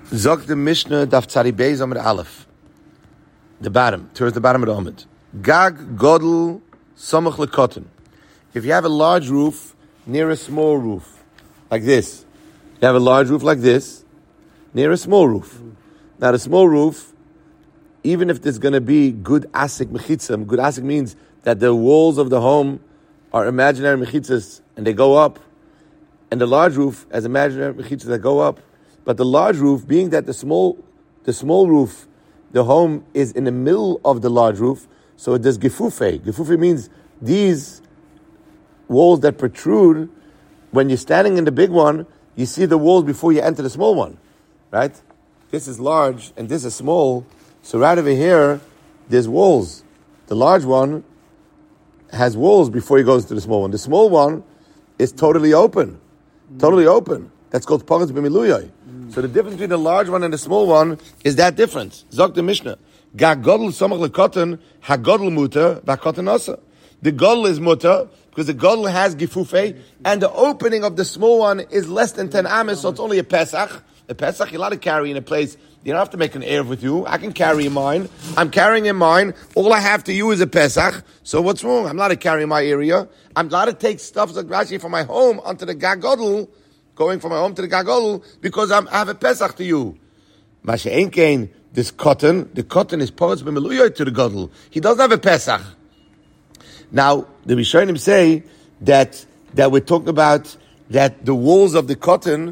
Zog the Mishnah Daf Tzadi Beis Amud Aleph. The bottom, towards the bottom of the Amud. Gag Godel Samach Lekotten. If you have a large roof near a small roof, like this, you have a large roof like this near a small roof. Now the small roof, even if there's going to be good asik mechitzah, good asik means that the walls of the home are imaginary mechitzas and they go up, and the large roof has imaginary mechitzas that go up. But the large roof, being that the small roof, the home is in the middle of the large roof, so it does gefufe. Gefufe means these walls that protrude. When you're standing in the big one, you see the walls before you enter the small one, right? This is large and this is small. So right over here, there's walls. The large one has walls before he goes to the small one. The small one is totally open. Totally open. That's called Paretz B'Miluyah. So the difference between the large one and the small one is that difference. Zog the Mishnah. Gag Godel Samach Lekotten, HaGodel Muter, V'Kotten Asa. The Godel is Muter, because the Godel has Gefufe, and the opening of the small one is less than 10 Ames, so it's only a Pesach. A Pesach, you're allowed to carry in a place. You don't have to make an Erev with you. I can carry in mine. I'm carrying in mine. All I have to use is a Pesach. So what's wrong? I'm allowed to carry in my area. I'm allowed to take stuff like Rashi from my home onto the Gag Godel, going from my home to the Gag Godel, because I have a Pesach to you. Masha Enkein, this cotton, the cotton is Paretz B'Miluyah to the Godel. He doesn't have a Pesach. Now, the Rishonim say that we're talking about that the walls of the cotton,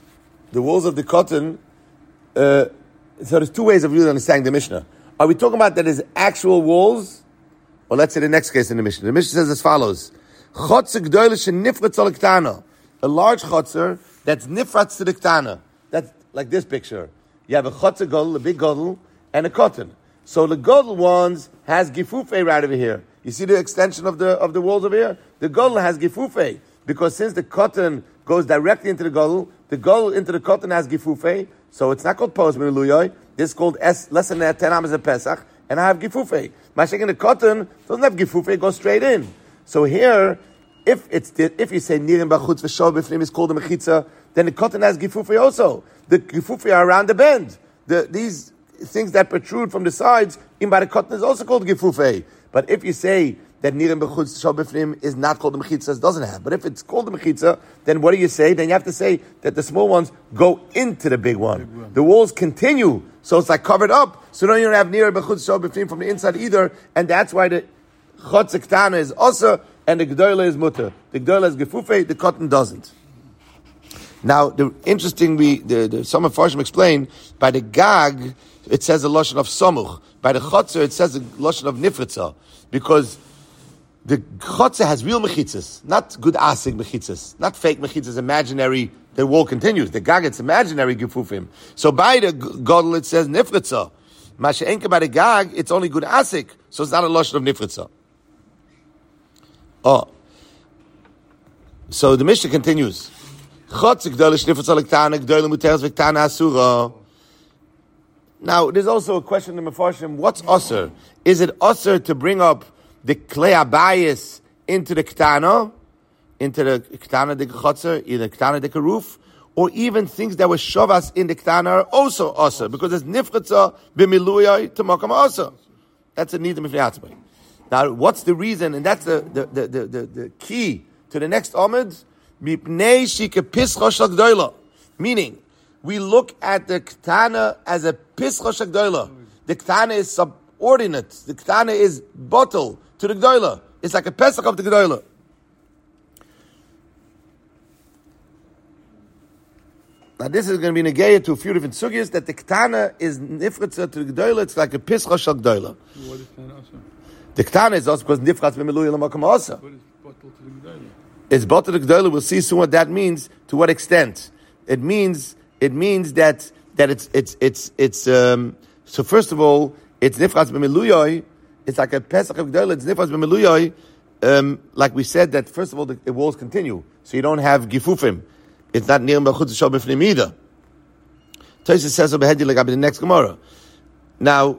so there's two ways of really understanding the Mishnah. Are we talking about that is actual walls? Or let's say the next case in the Mishnah. The Mishnah says as follows. Chotzer g'doyle shenifratz al ktana. A large chotzer that's nifratz to the ktana. That's like this picture. You have a chotzer godel, a big godel, and a cotton. So the godel ones has gefufe right over here. You see the extension of the walls over here? The godel has gefufe. Because since the cotton goes directly into the godel into the cotton has gefufe, so it's not called Paretz B'Miluyah. This is called less than 10 Amas of Pesach, and I have gefufe. Masha'en the cotton doesn't have gefufe, it goes straight in. So here, if you say Nirim Bachutz V'Shor B'Fnim is called a Mechitza, then the cotton has gefufe also. The gefufe are around the bend. These things that protrude from the sides, in by the cotton is also called gefufe. But if you say that Nirim B'Chutz V'Shor B'Fnim is not called a Mechitza, it doesn't have. But if it's called a Mechitza, then what do you say? Then you have to say that the small ones go into the big one. The walls continue, so it's like covered up. So now you don't have Nirim B'Chutz V'Shor B'Fnim from the inside either, and that's why the Chotzer Ktana is also, and the G'doyle is Mutter. The G'doyle is Gefufe, the cotton doesn't. Now, some of Farshim explain, by the Gag, it says a Lashon of Samuch. By the Chotzer, it says a Lashon of Nifritza. Because the Chotzer has real mechitzas, not good asig mechitzas, not fake mechitzas, imaginary, the wall continues. The Gag, it's imaginary Gefufim. So by the Godel, it says Nifritza. Masha'enka by the Gag, it's only good asik, so it's not a Lashon of Nifritza. Oh. So the Mishnah continues. Now, there's also a question in the Mefarshim, what's Osir? Is it Osir to bring up the Klei Abayis into the Ktana, the Chotzer, either Ktana the roof, or even things that were Shavas in the Ktana are also Osir, because there's Nifritza B'Miluyah to Makam Osir. That's a need of Mifnei. Now, what's the reason? And that's the key to the next Amud. Meaning, we look at the Ktana as a Pischa Shagdoila. The Ktana is subordinate. The Ktana is bottle to the Gdoila. It's like a Pesach of the Gdoila. Now this is going to be negayah to a few different sugyas, that the Ktana is nifratza to the Gdoila. It's like a Pischa Shagdoila. What is Ktana also? The Ktana is also because nifratz b'Miluyah l'makam asa. What is bottle to the Gdoila? It's bottle to the Gdoila. We'll see soon what that means. To what extent? It means that it's so first of all, it's nifratz b'Miluyah. It's like a Pesach of Gdoila. It's nifratz b'Miluyah. Like we said, that first of all, the walls continue, so you don't have gifufim. It's not nirim b'chutz v'shor b'fnim either. Tosfos says over the next Gemara. Now,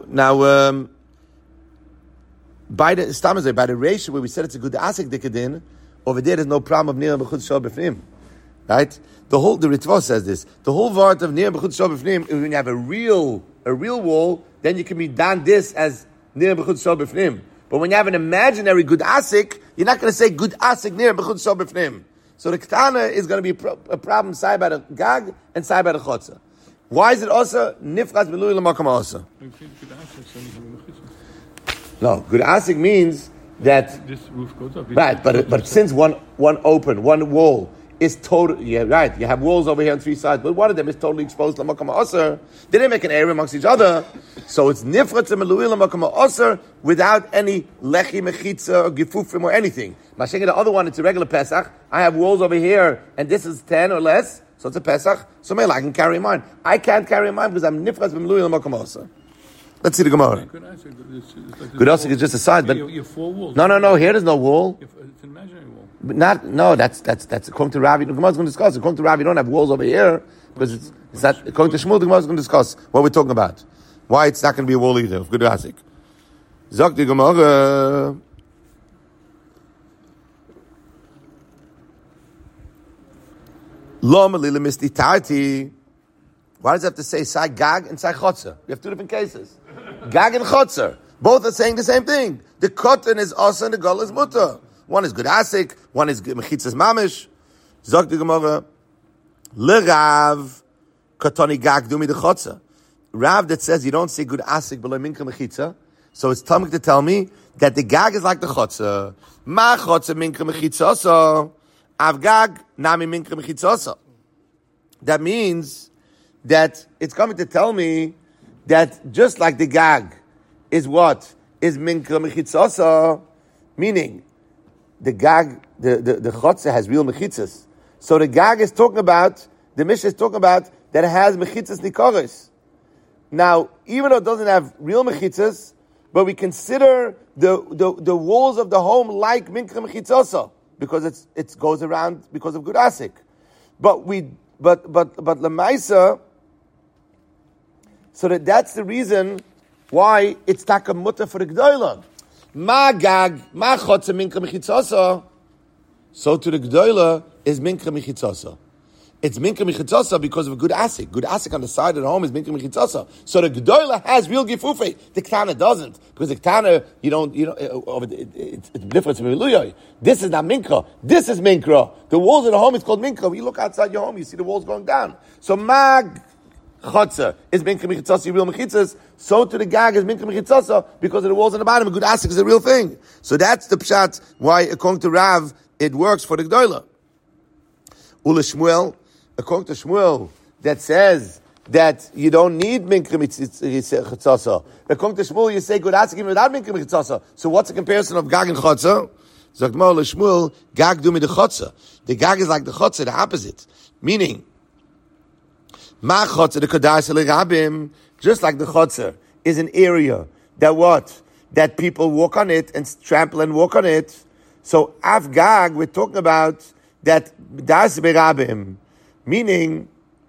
by the ratio where we said it's a good asik dikadin, over there there's no problem of nirim b'chutz v'shor b'fnim. right? The Ritva says this. The whole vart of Nir B'chutz Shobifnim, when you have a real wall, then you can be done this as Nir B'chutz Shobifnim. But when you have an imaginary good asik, you're not going to say good asik Nir B'chutz Shobifnim. So the Ketana is going to be a problem side by the Gag and side by the Chotzer. Why is it also Nifras B'lui L'makam also? No, good asik means that this roof goes up. Right, but since one wall is total, yeah, right. You have walls over here on three sides, but one of them is totally exposed to Makam Aser. They didn't make an area amongst each other, so it's nifrat to Meluil Makam Aser without any lechi mechitza or gifufim or anything. Mashing the other one, it's a regular Pesach. I have walls over here, and this is 10 or less, so it's a Pesach. So maybe I can carry mine. I can't carry mine because I'm nifrat to Meluil Makam Aser. Let's see the Gemara. Good asik is just a side, but you have 4 walls. No. Here there's no wall. It's an imaginary wall. But that's according to Ravi. The Gemara is going to discuss. According to Ravi, you don't have walls over here because it's not. According to Shmuel, the Gemara is going to discuss what we're talking about. Why it's not going to be a wall either. Good asik. Zok the Gemara. Lo malila mistitati. Why does it have to say Sai Gag and Sai Chotzer? We have 2 different cases. Gag and Chotzer. Both are saying the same thing. The cotton is also and the gull is mutter. One is good asik, one is mechitzas mamish. Zog the Gemara. L'Rav katoni Gag dumi the Chotzer. Rav that says you don't say good asik below minka mechitza. So it's telling to tell me that the Gag is like the Chotzer. Ma Chotzer minka mechitza so. Av Gag nami minka mechitza so. That means that it's coming to tell me that just like the Gag is what? Is Minka Mechitzasa, meaning the Gag, the Chotze has real Mechitzas. So the Gag is talking about, the Mishnah is talking about that it has Mechitzas Nikoris. Now, even though it doesn't have real Mechitzas, but we consider the walls of the home like Minka Mechitzasa, because it goes around because of good asik. But Lamaisa, so that's the reason why it's taka mutter for the Gdoila. Ma Gag, ma Chotze minka mechitzasa. So to the Gdoila is minka mechitzasa. It's minka mechitzasa because of a good asik. Good asik on the side of the home is minka mechitzasa. So the Gdoila has real gifufe. The Ketana doesn't. Because the Ketana, it's different from Iluyah. This is not minka. This is minka. The walls of the home is called minka. When you look outside your home, you see the walls going down. So ma Chotzer is minka mechitzasa, real mechitzas. So to the Gag is minka mechitzasa because of the walls on the bottom. A good asik is a real thing. So that's the pshat why, according to Rav, it works for the Gdoila. Ula Shmuel, according to Shmuel, that says that you don't need minka mechitzasa. According to Shmuel, you say good asik even without minka mechitzasa. So what's the comparison of Gag and Chotzer? Zakma Ula Shmuel, Gag do me the Chotzer. The Gag is like the Chotzer, the opposite. Meaning, Ma Chotzer the Kodash Rabim, just like the Chotzer is an area that people walk on it and trample and walk on it. So Av Gag, we're talking about that Das Berabim, meaning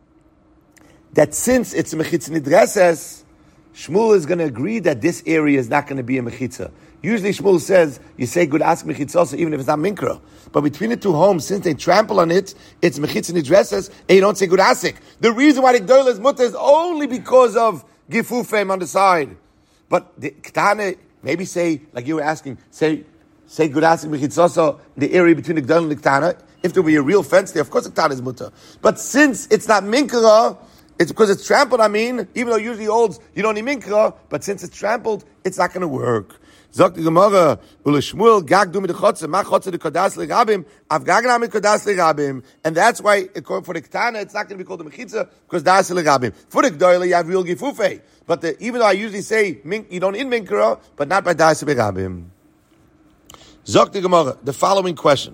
that since it's a Mechitza Nidreses, Shmuel is going to agree that this area is not going to be a Mechitza. Usually Shmuel says, you say good ask Mechitza even if it's not Minkra. But between the two homes, since they trample on it, it's Mechitza Nidreses, and you don't say good asik. The reason why the Gdoila is mutter is only because of Gifufim on the side. But the Ketana, maybe say, like you were asking, say good asik Mechitza, the area between the Gdoila and the Ketana. If there were a real fence there, of course the Ketana is mutter. But since it's not Minkra, it's because it's trampled, even though usually holds, you don't need Minkra, but since it's trampled, it's not going to work. Zok the Gemara, Ula Shmuel, Gag du mit the Chotze, ma Chotze de Kodas leRabim, Av Gag na mit Kodas leRabim. And that's why, for the Ketana, it's not going to be called the Mechitza, because Das leRabim. For the Gdoila, you have real Gifufe. But even though I usually say, you don't need Minkra, but not by Das leRabim. Zok the Gemara, the following question.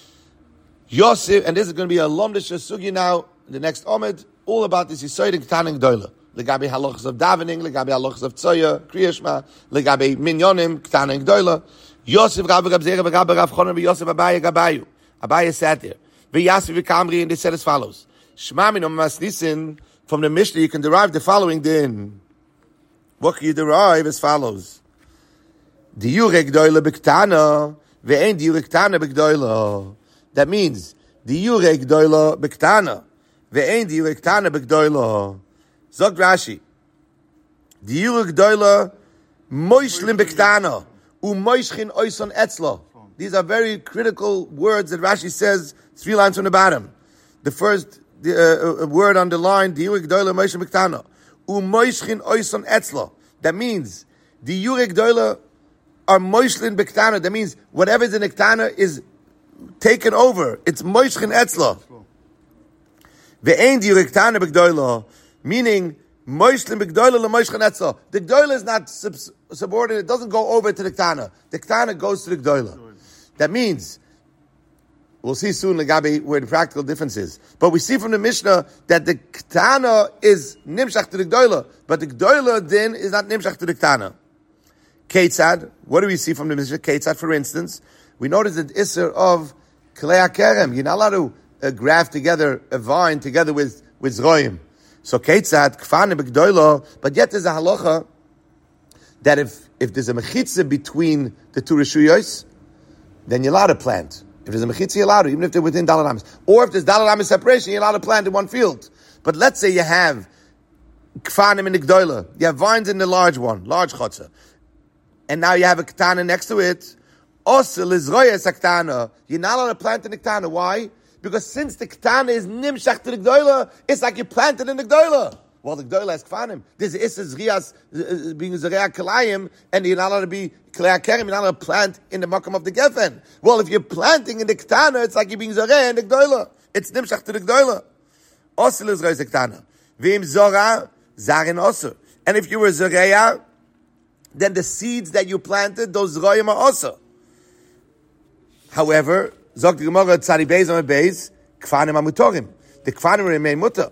Yosef, and this is going to be a Lomdish Sugi now, the next Omid, all about this Yisayid and Ketana and Gdoila. Legabe halachas of davening, legabe halachas of tzoya, kriyashma, legabe minyonim, Ketana and Gdoila. Yosef Rabbi Rabzera, Rabbi Rav Chonon, Yosef Abaye Gabayu. Abaye sat there. V'yasvi v'kamri, and they said as follows. Shma min omas nisin, from the Mishnah you can derive the following din. What can you derive as follows? Diyure Gdoila b'Ketana, ve'en diyure Ketana b'Gdoila. That means Diure Gdoila Bektana. Ve'ein Diure Ktana Begdoila. Zog Rashi. Diure Gdoila Moishlim Bektana. Umoishchin Oison Etzlo. These are very critical words that Rashi says 3 lines from the bottom. The first word on the line, Diure Gdoila Moishlim Bektana. Umoishchin Oison Etzlo. That means Diure Gdoila are Moishlin Bektana. That means whatever is in Ektana is taken over. It's Moishchin Etzla. Ve'ein Diure Ektana Begdoila, meaning Moishlin Begdoila le Moishchin Etzla. The Gdoila is not subordinate. It doesn't go over to the Ektana. The Ektana goes to the Gdoila. That means, we'll see soon, Lagabi, where the practical difference is. But we see from the Mishnah that the Ektana is Nimshach to the Gdoila, but the Gdoila then is not Nimshach to the Ektana. Ketzad, what do we see from the Mishnah? Ketzad, for instance, we notice that Isser of Klei HaKerem, you're not allowed to graft together a vine together with Zroim. So Ketzad, Kfane B'Gdoilo, but yet there's a halacha that if there's a mechitza between the two Rishuyos, then you're allowed to plant. If there's a mechitza, you're allowed to, even if they're within Dalet Amis. Or if there's Dalet Amis separation, you're allowed to plant in one field. But let's say you have Kfanim in the Gdoilo, you have vines in the large one, large chotzer, and now you have a Ketana next to it. Also, Lizroyes Ketana. You're not allowed to plant in the Ketana. Why? Because since the Ketana is Nimshach to the Gdoila, it's like you planted in the Gdoila. Well, the Gdoila has Kfanim. There's Issa Zrias being Zriya Kalayim, and you're not allowed to be Kalei HaKerem, you're not allowed to plant in the Makam of the Geffen. Well, if you're planting in the Ketana, it's like you're being Zriya in the Gdoila. It's Nimshach to the Gdoila. Also, Lizroyes Ketana. Vim Zora, Zarin also. And if you were Zriya, then the seeds that you planted, those Zroyim are also. However, Zog the Gemara Tzadi Beis on Beis, Kfanim Amutorim. The Kfanim remain mutter.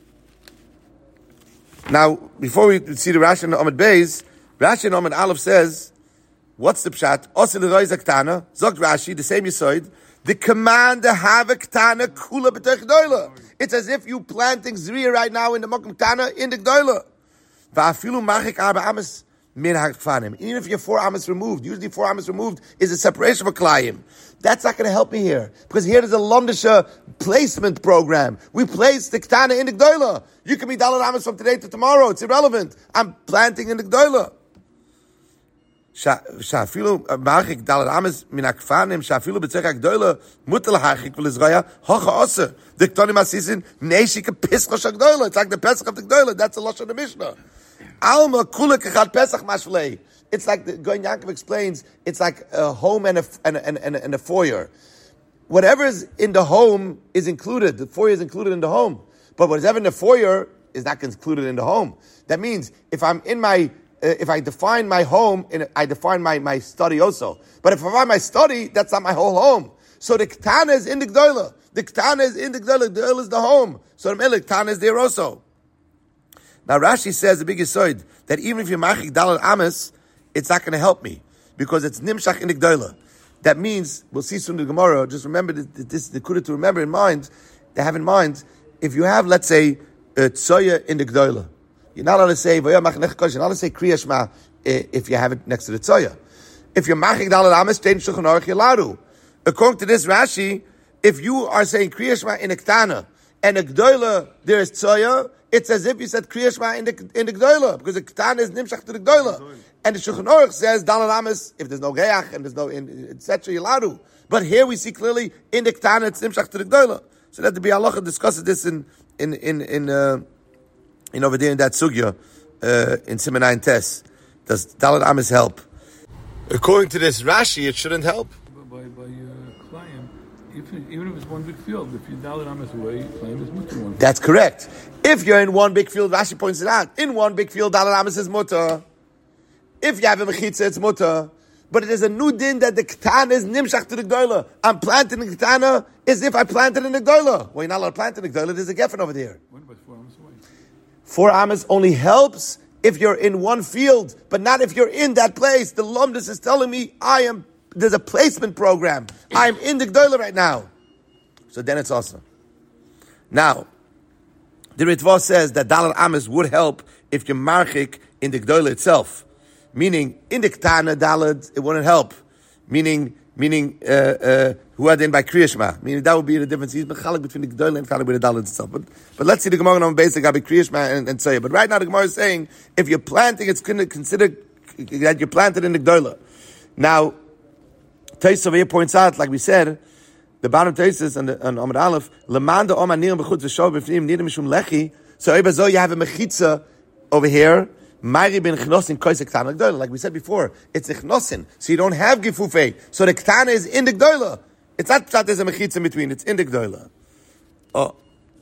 Now, before we see the Rashi and Amud Beis, Rashi and Amud Aleph says, what's the pshat? Osil Roy Zaktana, Zog Rashi, the same Yisoid, the command to have a Ktana Kula B'Tech Gdoila. It's as if you planting Zriya right now in the Mokum Ktana in the Gdoila. Va'afilu Machik Arba Amas. Even if you're 4 amas removed, usually 4 amas removed is a separation of a klayim. That's not going to help me here. Because here there's a Lomdisha placement program. We place the Ketana in the Gdoila. You can be Dalet Amas from today to tomorrow. It's irrelevant. I'm planting in the Gdoila. Shafilu machik Dalet Amas min akfanim, shafilu b'tzech Gdoila, mutal hachik v'lizraya, hocha oser. The Ktonim Asisin, neishik a pischosh Gdoila. It's like the Pesach of the Gdoila. That's the Lashon of the Mishnah. Alma kula kechat Pesach mashlei. It's like the Goin Yaakov explains. It's like a home and a foyer. Whatever is in the home is included. The foyer is included in the home. But whatever in the foyer is not included in the home. That means if I'm in my, if I define my home, I define my study also. But if I find my study, that's not my whole home. So the Ketana is in the Gdoila. The Ketana is in the Gdoila. The Gdoila is the home. So the Ketana is there also. Now Rashi says the biggest side that even if you're machik Dalet Amas, it's not going to help me because it's nimshach in the Gdoila. That means we'll see soon in the Gemara. Just remember this the kudah to remember in mind. To have in mind, if you have, let's say, a tzoya in the Gdoila, you're not allowed to say you're not allowed to say Kriya Shema if you have it next to the tzoya. If you're machik Dalet Amas, then Shulchan Aruch you're allowed to. According to this Rashi, if you are saying Kriya Shema in a Ketana and a Gdoila there is tzoya, it's as if you said Kriya Shema in the Gdoila, because the Ketana is nimshach to the Gdoila. And the Shulchan Aruch says Dalet Amas, if there's no Reach and there's no etc. you're allowed to. But here we see clearly in the Ketana it's nimshach to the Gdoila. So that the Bialacha discusses this in over there in that sugya in Siman 9 Tes. Does Dalet Amas help? According to this Rashi, it shouldn't help. By Klayim, even if it's one big field, if you Dalet Amas away, Klayim is mutter one. That's correct. If you're in one big field, Rashi points it out. In one big field, Dalet Amas is mutter. If you have a mechitza, it's mutter. But it is a new din that the Ketana is nimshach to the Gdoila. I'm planting the Ketana as if I planted in the Gdoila. Well, you're not allowed to plant in the Gdoila. There's a geffen over there. What about 4 amas away? 4 amas only helps if you're in one field, but not if you're in that place. The Lumdus is telling me there's a placement program. I'm in the Gdoila right now. So then it's awesome. Now, the Ritva says that Dalet Amas would help if you're marchik in the Gdoila itself. Meaning, in the Ketana Dalet, it wouldn't help. Meaning, meaning who are then by Kriya Shema, meaning that would be the difference. He's mechalek between the Gdoila and mechalek with the Dalit itself. But let's see the Gemara on basic by Kriya Shema and Tzayah. But right now the Gemara is saying if you're planting, it's going to consider that you're planted in the Gdoila. Now, Taisa over here points out, like we said, the bottom Taisis and Amud Aleph, Lemanda Omar Nirim B'chutz V'shov B'fnim Nirim Mishum Lechi. So Ebazo, you have a mechitza over here. Mari ben chnosin koisek ktana gdoila. Like we said before, it's a chnosin, so you don't have gifufei. So the ktana is in the gdoila. It's not that there's a mechitza in between. It's in the gdoila. Oh,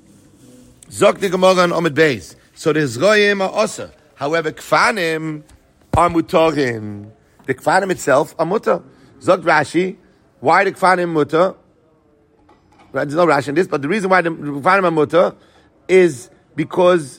zok the gemara on Omid Beis. So the zroyim are osa. However, kfanim are mutarin. The kfanim itself are mutar. Zok Rashi, why the kfanim mutar? There's no Rashi in this, but the reason why the kfanim are mutar is because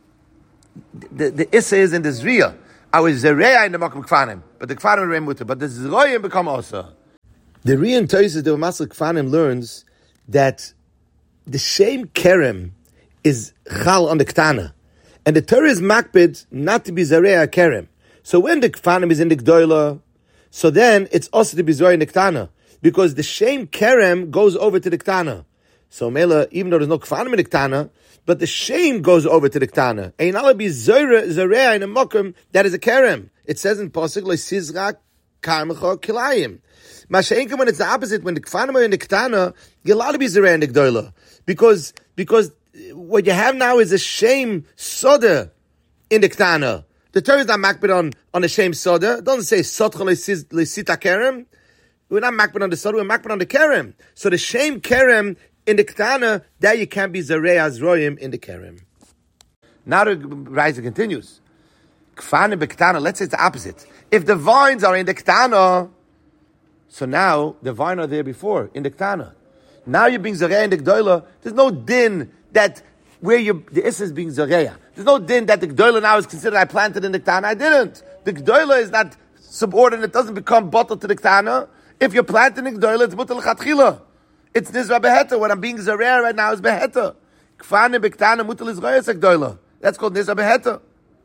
the Issa is in the Zriya. I was Zereya in the Makom Kfanim, but the Kfanim are mutar. But the Zroyim become Osa. The Riya and Toysis, the Masel Kfanim learns that the same Kerem is Chal on the Ktana. And the Torah is Makbid not to be Zereya Kerem. So when the Kfanim is in the Gdoila, so then it's also to be Zereya in the Ktana. Because the same Kerem goes over to the Ktana. So Mela, even though there's no Kfanim in the Ktana, but the shame goes over to the Ktana. Ein ala be Zereya in a Mokum that is a Kerem. It says in Pasuk, Le Sizra Karmecha Kilayim. Masha'enka, when it's the opposite, when the Kfanim are in the Ktana, you're allowed to be Zereya in the Gdoila. Because what you have now is a shame soda in the Ktana. The Torah is not makbid on a shame soda. It doesn't say Sotcha Le'sita Kerem. We're not makbid on the soda, we're makbid on the Kerem. So the shame Kerem in the Ktana, there you can't be Zareya Zroyim in the Kerem. Now the Raisa continues. Kfanim beKtana, let's say it's the opposite. If the vines are in the Ktana, so now the vine are there before, in the Ktana. Now you're being Zareya in the Gdoila. There's no din that where the Issa is being Zareya. There's no din that the Gdoila now is considered I planted in the Ktana. I didn't. The Gdoila is not subordinate. It doesn't become bottled to the Ktana. If you're planting in the Gdoila, it's mutal l'chatchila. It's Nizra Beheta. What I'm being Zareya right now is Beheta. Kfane Bektana mutal Israel Gdoila. That's called Nizra Beheta.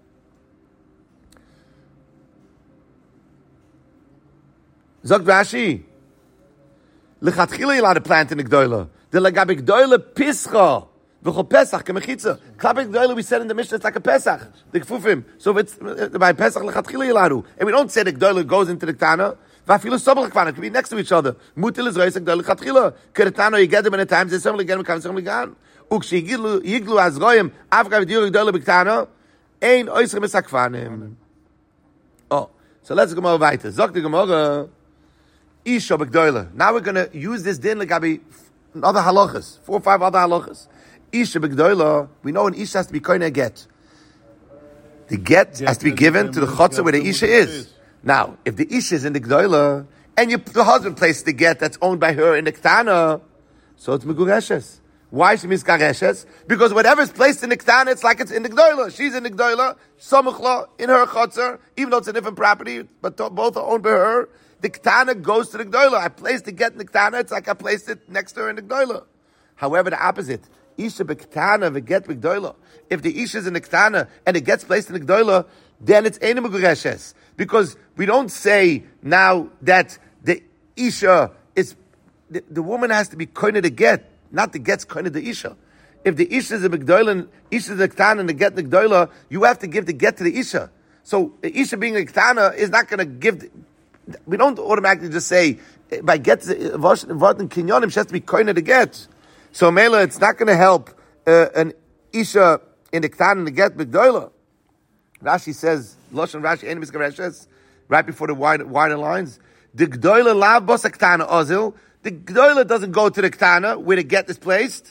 Zog Rashi. L'chatchila you're allowed to plant in the Gdoila. The Lagabe Gdoila Pischa. V'chol Pesach kemechitza. Klapik Gdoila we said in the Mishnah it's like a Pesach. The Kfufim. So if it's by Pesach l'chatchila you're allowed to. And we don't say the Gdoila goes into the Ktana. Vafilu sobel kfana could be next to each other. Mutil is reisek dol khatkhila. Keretano you get them many times. They certainly get them come certainly gan. Ukshi yiglu azroyim. Afka vidur dol bektano. Ein oisre mesakfanim. Oh, so let's go more weiter. Zok the Gemara. Isha begdoila. Now we're going to use this din legabi other halachas. 4 or 5 other halachas. Isha begdoila. We know an Isha has to be koine get. The get has to be given to the chotzer where the Isha is. Now, if the Isha is in the Gdoila, and the husband placed the get that's owned by her in the Ktana, so it's Megureshes. Why she means Gareshes? Because whatever is placed in the Ktana, it's like it's in the Gdoila. She's in the Gdoila, Samuchla, in her Chotzer, even though it's a different property, but both are owned by her. The Ktana goes to the Gdoila. I placed the get in the Ktana, it's like I placed it next to her in the Gdoila. However, the opposite. Isha bektana v'get b'gdoila. If the Isha is in the Ktana and it gets placed in the Gdoila, then it's Eina Megureshes. Because we don't say now that the Isha is, the woman has to be koine the get, not the get's koine the Isha. If the Isha is a Gdoila and Isha is a Ktana and the get the Gdoila, you have to give the get to the Isha. So the Isha being a Ktana is not going to give, we don't automatically just say, by get, Vartan Kinyonim, she has to be koine the get. So Mela, it's not going to help an Isha in the Ktana and the get b'gdoila. Rashi says, Loshan Rashi, Ein Miskareshes, right before the wider lines, the Gdoila lav bosa Ktana ozil, the Gdoila doesn't go to the Ktana where the get is placed.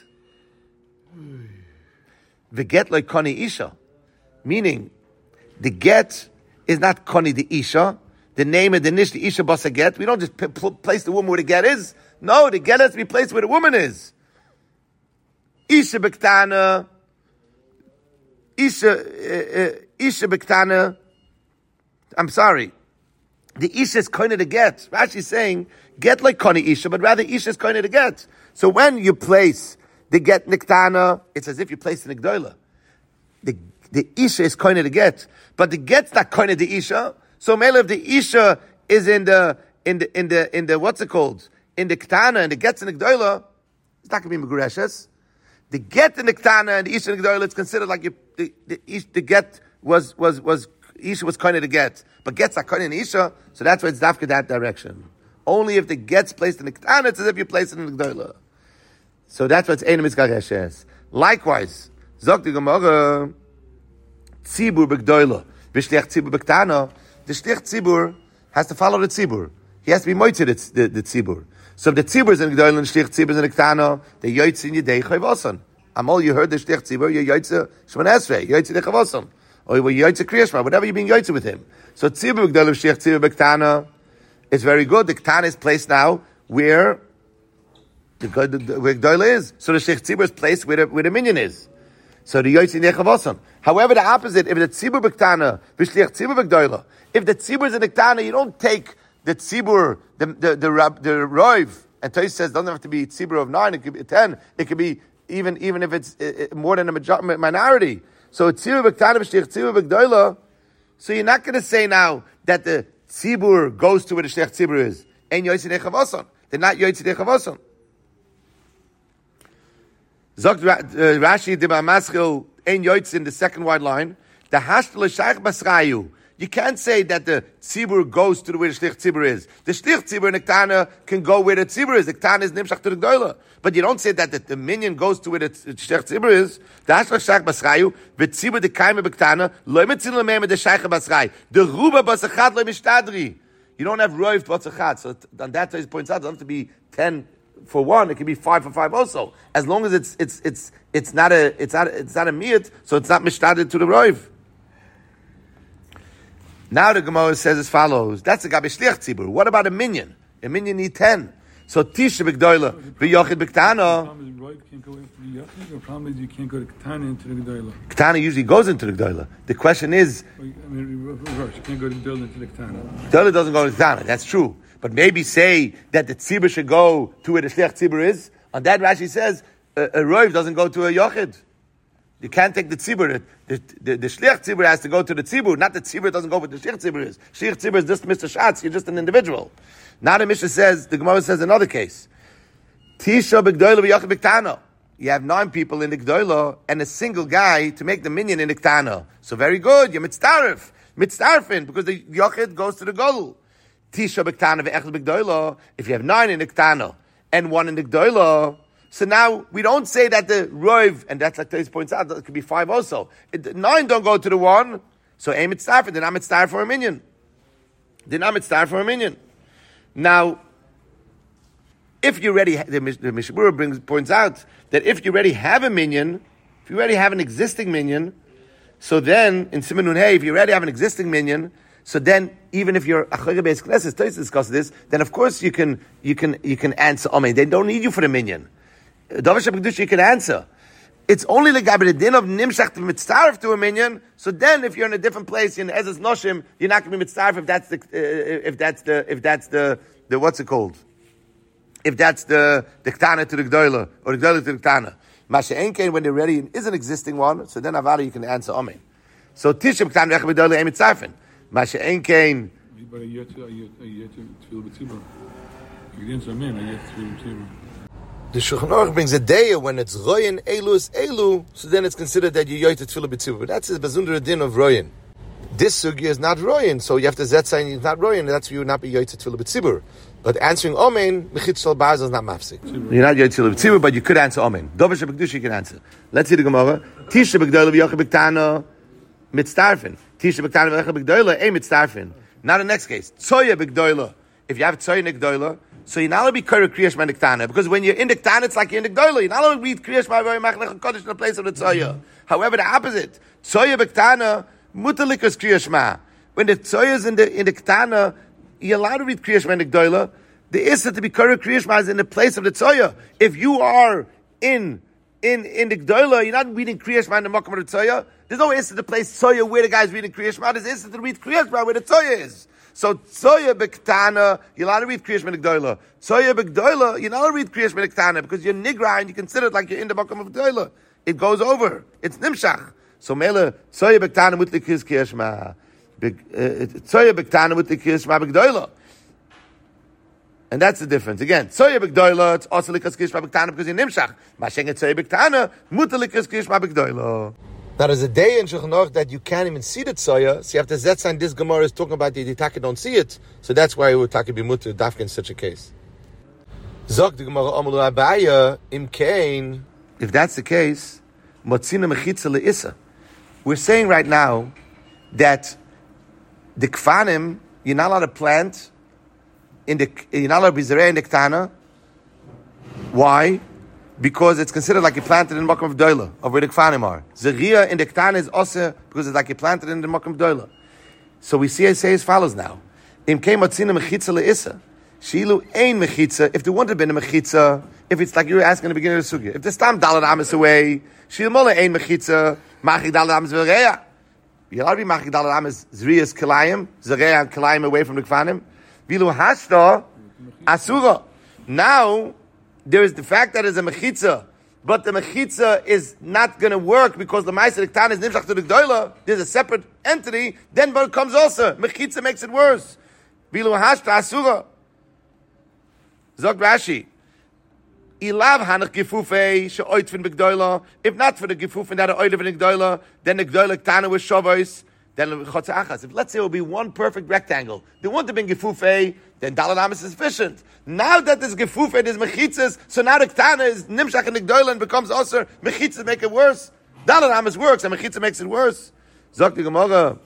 The get like Koni Isha. Meaning, the get is not Koni the Isha, the name of the nish, the Isha bosa get. We don't just place the woman where the get is. No, the get has to be placed where the woman is. Isha Bektana, Isha Bektana, I'm sorry. The Isha is koine to get. Rashi is saying, get like koni Isha, but rather Isha is koine to get. So when you place the get Niktana, it's as if you place the Gdoila. The Isha is koine to get, but the get's not koine the Isha. So mele if the Isha is in the in the what's it called? In the Ketana and the Getz in the Gdoila, it's not going to be Megureshes. The Get in the Ketana and the Isha in the Gdoila, it's considered like the Get was Isha was kind of the Get, but Get's not kind of Isha, so that's why it's dafka that direction. Only if the Get's placed in the Ketana, it's as if you place it in the Gdoila. So that's what's Ein Mitzgareshes. Likewise, Zog the Gemara, Tzibur b'Gdoila, v'shliach Tzibur b'Ktana. The shliach Tzibur has to follow the Tzibur. He has to be moitzir the Tzibur. So if the Tzibur is in the Gdoila and shliach Tzibur is in the Ktana, the yoytz in Yedei Chayvasan. Amol, you heard the shliach Tzibur, you yoytz Shemon Esrei, yoytz Yedei Chayvasan. Or you yoytz Kriyashma, whatever you're being yoytz with him. So Tzibur b'Gdoila, shliach Tzibur b'Ktana is very good. The Ktana is placed now where the Gdoila is. So the shliach Tzibur is placed where the minion is. So the yoytz in Yedei Chayvasan. However, the opposite, if the Tzibur b'Ktana, v'shliach Tzibur b'Gdoila, if the Tzibur is in the Ktana, you don't take the Tzibur, the Roiv, and Tais says, doesn't have to be Tzibur of 9, it could be 10, it could be even if it's more than a minority. So Tzibur b'Ktana, v'shliach Tzibur b'Gdoila, so you're not going to say now that the Tzibur goes to where the shliach Tzibur is. And yoytz Yedei Chayvasan. They're not yoytz Yedei Chayvasan. Zogt Rashi Dibba Maschil ein yoytz in the second wide line. The hashtel shaykh basrayu. You can't say that the tzibur goes to where the shlich tzibur is. The shlich tzibur in the Ketana can go where the tzibur is. The Ketana is nimshach to the Gdoila. But you don't say that the minion goes to where the shlich tzibur is. The hashtel shaykh basrayu v'tzibur de kaime b'Ketana lo metzil lemem de shaykh basray. The ruba basachat lo mishtadri. You don't have roiv basachat. So on that he points out, it doesn't have to be 10 for 1. It can be 5 for 5 also. As long as it's not a miyat, so it's not mishtadri to the roiv. Now the Gemara says as follows. That's a gabi shliach tzibur. What about a minion? A minion need 10. So tisha b'Gdoila v'yochid b'Ktana. The problem is Roiv can't go into the Yochid. The problem is you can't go to Ketana into the Gdoila. Ketana usually goes into the Gdoila. The question is, You can't go to Gdoila into the Ketana. Gdoila doesn't go to Ketana. That's true. But maybe say that the tzibur should go to where the shliach tzibur is. On that Rashi says a Roiv doesn't go to a Yochid. You can't take the tzibur. The shliach tzibur has to go to the tzibur, not the tzibur doesn't go where the shliach tzibur is. Shliach tzibur is just Mr. Schatz, you're just an individual. Now the Mishnah says, the Gemara says another case. Tisha b'Gdoila v'Yochid b'Ktana. You have 9 people in the Gdoila and a single guy to make the minion in the Ketana. So very good, you're mitzdarif. Mitzdarfin, because the Yochid goes to the Golul. Tisha b'Ktana v'Echad b'Gdoila. If you have 9 in the Ketana and 1 in the Gdoila, so now we don't say that the Roiv, and that's like Tais points out, that it could be 5 also. 9 don't go to the 1, so aim it star for, then I'm it star for a minion. Then I'm it star for a minion. Now, if you already, the Mishabura points out that if you already have a minion, if you already have an existing minion, so then in Siman Nun Hey, if you already have an existing minion, so then even if you're Achayga Beis Knesset, Tais discuss this, then of course you can answer Amen. They don't need you for the minion. Davash HaBekdush, you can answer. It's only the guy, but the din of nimshach to mitzaref to a minion. So then, if you're in a different place in Ezes Noshim, you're not going to be mitzaref if that's the what's it called? If that's the Ketana to the Gdoila or the Gdoila to the Ketana. Masha Enkein, when they're ready and is an existing one, so then Avada you can answer Amen. So Tisha Ketana Vechad B'Gdoila Ein Mitzarfen. Masha Enkein. But I yet to feel the tzibur. You didn't say amen. I yet to feel the tzibur. The Shulchan Aruch brings a day when it's Royan, Elus, Elu, so then it's considered that you yoyt tefillah b'tzibur. But that's the Bazundra din of Royan. This sugya is not Royan, so you have to zet saying it's not Royan, and that's why you would not be yoyt tefillah b'tzibur. But answering Omen, Mechitz Shal Barz is not mafsik. You're not yoyt tefillah b'tzibur, but you could answer Omen. Dovish HaBekdush you can answer. Let's see the Gemara. Tisha b'Gdoila v'Yochid b'Ktana mitzdarfin. Tisha b'Ktana v'Yochid b'Gdoila ein mitzdarfin. Now the next case. Tzoya b'Gdoila. If you have Tzoya in the Gdoila, so you're not allowed to be Korah Kriyash Man Ktana, because when you're in the Ktana, it's like you're in the Gdoila. You're not allowed to read Kriyash Man Machlech Kodesh in the place of the Tzoya. However, the opposite, Tzoya b'Ktana, Mutalikas Kriyash Ma. When the Tzoya is in the Ktana, you're allowed to read Kriyash Man Gdoila. The Issa to be Korah Kriyash Ma is in the place of the Tzoya. If you are in the Gdoila, you're not reading Kriyash Ma in the Makom of the Tzoya. There's no Issa to place Tzoya where the guy's reading Kriyash Ma. There's Issa to read Kriyash Ma where the Tzoya is. So Tzoya b'Ktana, you're allowed to read Kriyash Gdoila. Tzoya b'Gdoila, you're not allowed to read Kriyash Ktana because you're Nigra and you consider it like you're in the Makom of Gdoila. It goes over. It's Nimshach. So Mele, Tzoya b'Ktana mutlik Kriyash Ma. Tzoya b'Ktana mutlik Kriyash Ma b'Gdoila. And that's the difference. Again, tzoya b'gdoila, it's also likas kishma b'ktana because you're nimshach. Mashenga tzoya b'ktana, muta likas kishma b'gdoila. Now there's a day in Shulchan Aruch that you can't even see the tzoya, so you have to zetzain this Gemara is talking about the Taka don't see it, so that's why it would Taka be muta dafka in such a case. Zok the Gemara Amulu Abaya im kain. If that's the case, motzina mechitza le'issa. We're saying right now that the kfanim you're not allowed to plant you're not allowed to be zereh in the ktana. Why? Because it's considered like you planted in the makom of doila, of where the kfanim are. Zeriyah in the ktana is also because it's like you planted in the makom of doila. So we see it say as follows now. Im kain motzina mechitza le'issa. Shilu ein mechitza. If there wouldn't have been a mechitza, if it's like you were asking in the beginning of the sugya, if the stam dalad amis away, shilu mola ein mechitza, machik dalad amis v'reya. You're allowed to be machik dalad amis zriyas kilayim, zereya and kilayim away from the kfanim. Vilu hashta asura. Now there is the fact that there's a mechitza, but the mechitza is not going to work because the ma'aser ktan is nimshach to the gdoila. There's a separate entity. Then what comes also mechitza makes it worse. Vilu hashta asura. Zog Rashi, ilav hanach gefufei she'oit fin b'gdoila. If not for the gefufin that are oit fin b'gdoila, then the gdoila ktana was shavos. Then chotze achas. If let's say it will be one perfect rectangle, there wouldn't have been gefufei, then dalad amis is sufficient. Now that there's gefufei, there's mechitzas, so now the ktana is nimshach in the gdoila and becomes also mechitzas make it worse. Dalad amis works and mechitzas makes it worse. Zog the Gemara,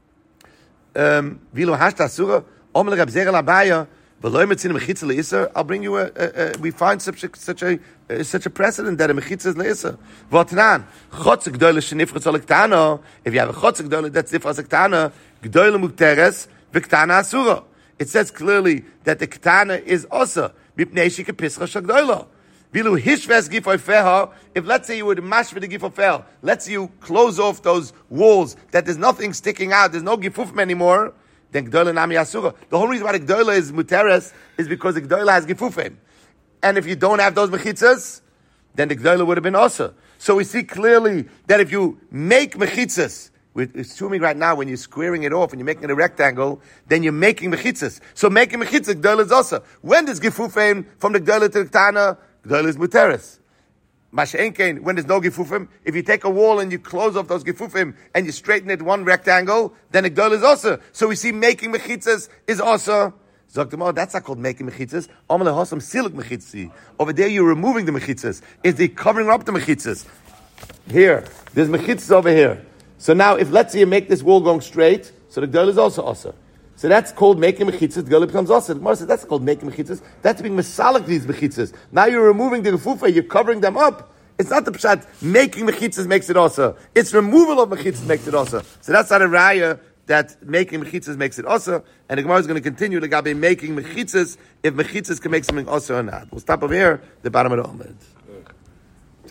vilu hashta asura, om le Reb Zera Labaya. I'll bring you we find such a precedent that a mechitza is leisa. V'otnan chotz gdoile shenifrutz alektana. If you have a chotz gdoile that's nifrutz alektana, gdoile mukteres v'ktana asura. It says clearly that the ktana is also mipnei shikepischa shagdoila. Vilu hishves gifo feha. If let's say you would mash with the gifo feha, let's say you close off those walls that there's nothing sticking out, there's no gifufim anymore. Then Gdoila Nami Asura. The whole reason why the Gdoila is Muteres is because the Gdoila has Gifufim. And if you don't have those Mechitzas, then the Gdoila would have been also. So we see clearly that if you make Mechitzas, we're assuming right now when you're squaring it off and you're making it a rectangle, then you're making Mechitzas. So making Mechitzas, Gdoila is also. When does Gifufim from the Gdoila to the Ktana? Gdoila is Muteres. Masha'enkein, when there's no gifufim, if you take a wall and you close off those gifufim and you straighten it one rectangle, then a gdol is also. So we see making mechitzas is also. Zok, that's not called making mechitzas. Amalei hosam siluk mechitzi. Over there you're removing the mechitzas. Is the covering up the mechitzas. Here, there's mechitzas over here. So now if let's say you make this wall going straight, so the gdol is also. So that's called making mechitzas. The gdol becomes also. The Gemara says that's called making mechitzas. That's being mesalik these mechitzas. Now you're removing the gefufa, you're covering them up. It's not the pshat making mechitzas makes it also. It's removal of mechitzas makes it also. So that's not a raya that making mechitzas makes it also. And the Gemara is going to continue to be making mechitzas if mechitzas can make something also or not. We'll stop over here. The bottom of the Omid.